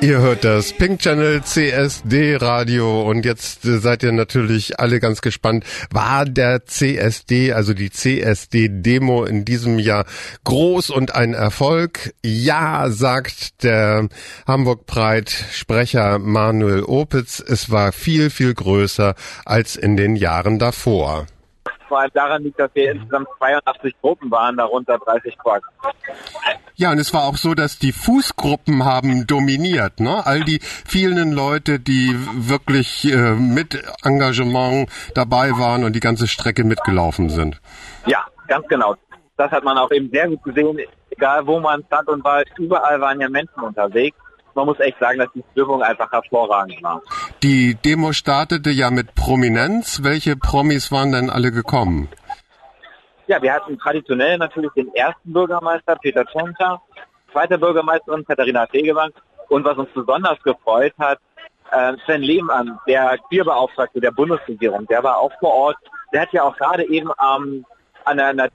Ihr hört das Pink Channel CSD Radio und jetzt seid ihr natürlich alle ganz gespannt. War der CSD, also die CSD-Demo in diesem Jahr groß und ein Erfolg? Ja, sagt der Hamburg Pride-Sprecher Manuel Opitz. Es war viel, viel größer als in den Jahren davor. Vor allem daran liegt, dass wir insgesamt 82 Gruppen waren, darunter 30 Quacks. Ja, und es war auch so, dass die Fußgruppen haben dominiert, ne? All die vielen Leute, die wirklich mit Engagement dabei waren und die ganze Strecke mitgelaufen sind. Ja, ganz genau. Das hat man auch eben sehr gut gesehen. Egal wo man stand und war, überall waren ja Menschen unterwegs. Man muss echt sagen, dass die Stimmung einfach hervorragend war. Die Demo startete ja mit Prominenz. Welche Promis waren denn alle gekommen? Ja, wir hatten traditionell natürlich den ersten Bürgermeister, Peter Tschentscher, zweite Bürgermeisterin, Katharina Fegebank. Und was uns besonders gefreut hat, Sven Lehmann, der Queerbeauftragte der Bundesregierung, der war auch vor Ort. Der hat ja auch gerade eben an einer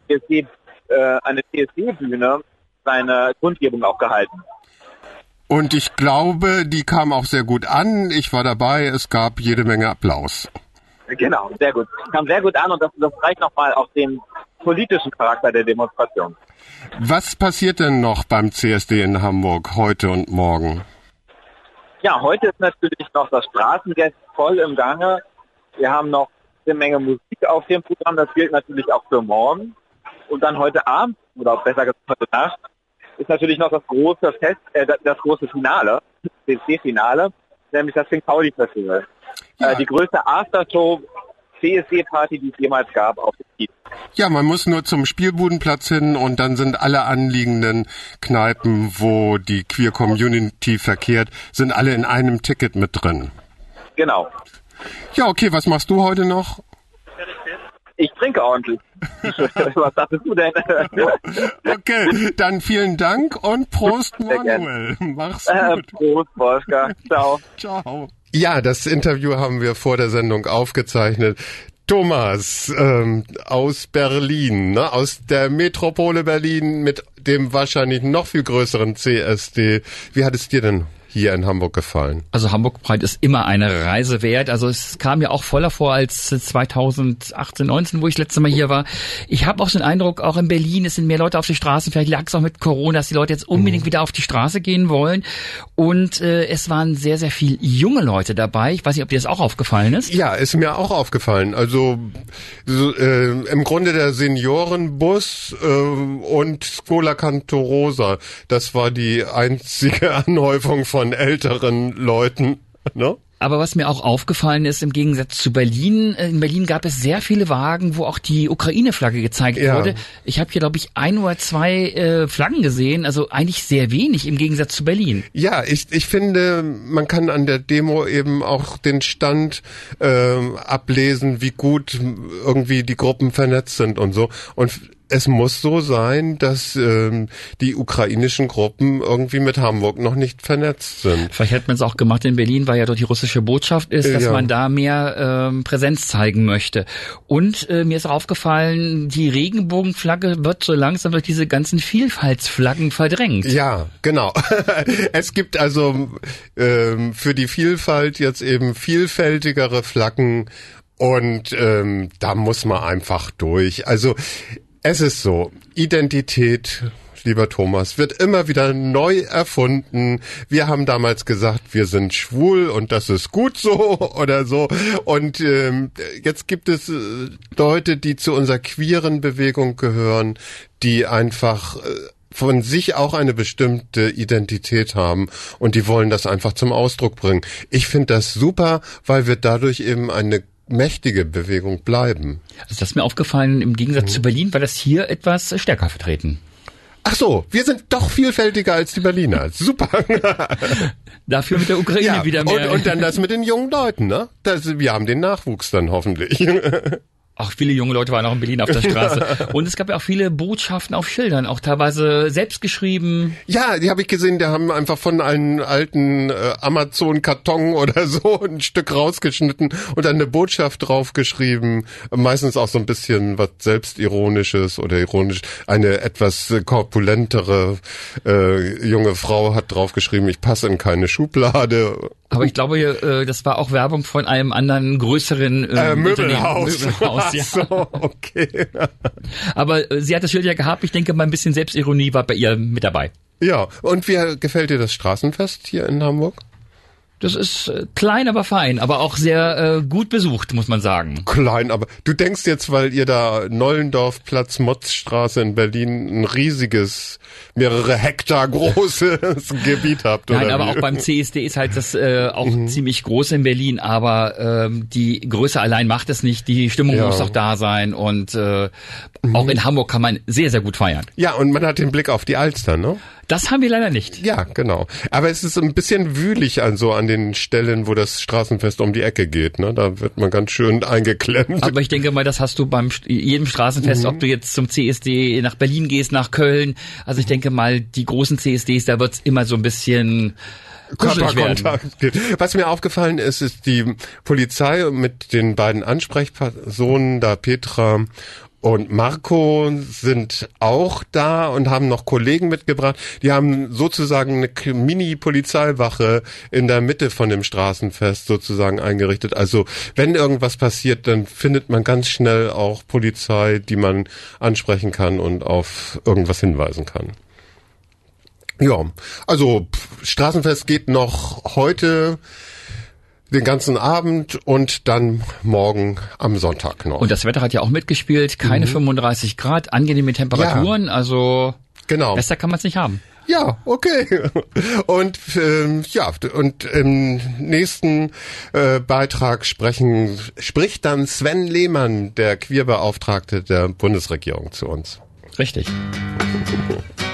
CSD-Bühne seine Kundgebung auch gehalten. Und ich glaube, die kam auch sehr gut an. Ich war dabei, es gab jede Menge Applaus. Genau, sehr gut. Kam sehr gut an und das zeigt nochmal auch den politischen Charakter der Demonstration. Was passiert denn noch beim CSD in Hamburg heute und morgen? Ja, heute ist natürlich noch das Straßengest voll im Gange. Wir haben noch eine Menge Musik auf dem Programm, das gilt natürlich auch für morgen. Und dann heute Abend, oder auch besser gesagt heute Nacht, ist natürlich noch das große das große Finale, das CSD-Finale, nämlich das St. Pauli Festival. Ja. Die größte Aftershow CSD-Party, die es jemals gab auf dem Kiez. Ja, man muss nur zum Spielbudenplatz hin und dann sind alle anliegenden Kneipen, wo die Queer Community verkehrt, sind alle in einem Ticket mit drin. Genau. Ja, okay, was machst du heute noch? Ich trinke ordentlich. Was dachtest du denn? Okay, dann vielen Dank und Prost, Manuel. Mach's gut. Prost, Wolfgang. Ciao. Ciao. Ja, das Interview haben wir vor der Sendung aufgezeichnet. Thomas aus Berlin, ne? Aus der Metropole Berlin mit dem wahrscheinlich noch viel größeren CSD. Wie hat es dir denn hier in Hamburg gefallen? Also Hamburg Pride ist immer eine Reise wert. Also es kam mir auch voller vor als 2018, 19, wo ich das letzte Mal hier war. Ich habe auch so den Eindruck, auch in Berlin, es sind mehr Leute auf die Straßen. Vielleicht lag es auch mit Corona, dass die Leute jetzt unbedingt wieder auf die Straße gehen wollen. Und es waren sehr, sehr viel junge Leute dabei. Ich weiß nicht, ob dir das auch aufgefallen ist. Ja, ist mir auch aufgefallen. Also im Grunde der Seniorenbus und Scuola Cantorosa, das war die einzige Anhäufung von älteren Leuten, ne? Aber was mir auch aufgefallen ist, im Gegensatz zu Berlin, in Berlin gab es sehr viele Wagen, wo auch die Ukraine-Flagge gezeigt wurde. Ich habe hier, glaube ich, 1 oder 2 Flaggen gesehen, also eigentlich sehr wenig im Gegensatz zu Berlin. Ja, ich finde, man kann an der Demo eben auch den Stand ablesen, wie gut irgendwie die Gruppen vernetzt sind und so. Und es muss so sein, dass die ukrainischen Gruppen irgendwie mit Hamburg noch nicht vernetzt sind. Vielleicht hätte man es auch gemacht in Berlin, weil ja dort die russische Botschaft ist, dass man da mehr Präsenz zeigen möchte. Und mir ist auch aufgefallen, die Regenbogenflagge wird so langsam durch diese ganzen Vielfaltsflaggen verdrängt. Ja, genau. Es gibt also für die Vielfalt jetzt eben vielfältigere Flaggen und da muss man einfach durch. Also es ist so, Identität, lieber Thomas, wird immer wieder neu erfunden. Wir haben damals gesagt, wir sind schwul und das ist gut so oder so. Und jetzt gibt es Leute, die zu unserer queeren Bewegung gehören, die einfach von sich auch eine bestimmte Identität haben und die wollen das einfach zum Ausdruck bringen. Ich finde das super, weil wir dadurch eben eine mächtige Bewegung bleiben. Also das ist mir aufgefallen, im Gegensatz zu Berlin war das hier etwas stärker vertreten. Ach so, wir sind doch vielfältiger als die Berliner. Super. Dafür mit der Ukraine wieder mehr. Und dann das mit den jungen Leuten, ne? Wir haben den Nachwuchs dann hoffentlich. Auch viele junge Leute waren auch in Berlin auf der Straße. Und es gab ja auch viele Botschaften auf Schildern, auch teilweise selbst geschrieben. Ja, die habe ich gesehen, die haben einfach von einem alten Amazon-Karton oder so ein Stück rausgeschnitten und dann eine Botschaft draufgeschrieben. Meistens auch so ein bisschen was Selbstironisches oder ironisch. Eine etwas korpulentere junge Frau hat draufgeschrieben, ich passe in keine Schublade. Aber ich glaube, das war auch Werbung von einem anderen größeren Möbelhaus. Ja. So, okay. Aber sie hat das Schild ja gehabt. Ich denke mal, ein bisschen Selbstironie war bei ihr mit dabei. Ja, und wie gefällt dir das Straßenfest hier in Hamburg? Das ist klein, aber fein, aber auch sehr gut besucht, muss man sagen. Klein, aber du denkst jetzt, weil ihr da Nollendorfplatz, Motzstraße in Berlin ein riesiges, mehrere Hektar großes Gebiet habt, oder? Nein, aber wie? auch beim CSD ist halt das auch ziemlich groß in Berlin, aber die Größe allein macht es nicht. Die Stimmung muss auch da sein und auch in Hamburg kann man sehr, sehr gut feiern. Ja, und man hat den Blick auf die Alster, ne? Das haben wir leider nicht. Ja, genau. Aber es ist ein bisschen wühlig an den Stellen, wo das Straßenfest um die Ecke geht, ne? Da wird man ganz schön eingeklemmt. Aber ich denke mal, das hast du beim jedem Straßenfest, ob du jetzt zum CSD nach Berlin gehst, nach Köln. Also ich denke mal, die großen CSDs, da wird's immer so ein bisschen Körperkontakt geht. Was mir aufgefallen ist, ist die Polizei mit den beiden Ansprechpersonen, da Petra und Marco, sind auch da und haben noch Kollegen mitgebracht. Die haben sozusagen eine Mini-Polizeiwache in der Mitte von dem Straßenfest sozusagen eingerichtet. Also wenn irgendwas passiert, dann findet man ganz schnell auch Polizei, die man ansprechen kann und auf irgendwas hinweisen kann. Ja, also Straßenfest geht noch heute den ganzen Abend und dann morgen am Sonntag noch. Und das Wetter hat ja auch mitgespielt, keine 35 Grad, angenehme Temperaturen, also genau. Besser kann man es nicht haben. Ja, okay. Und und im nächsten Beitrag spricht dann Sven Lehmann, der Queerbeauftragte der Bundesregierung, zu uns. Richtig.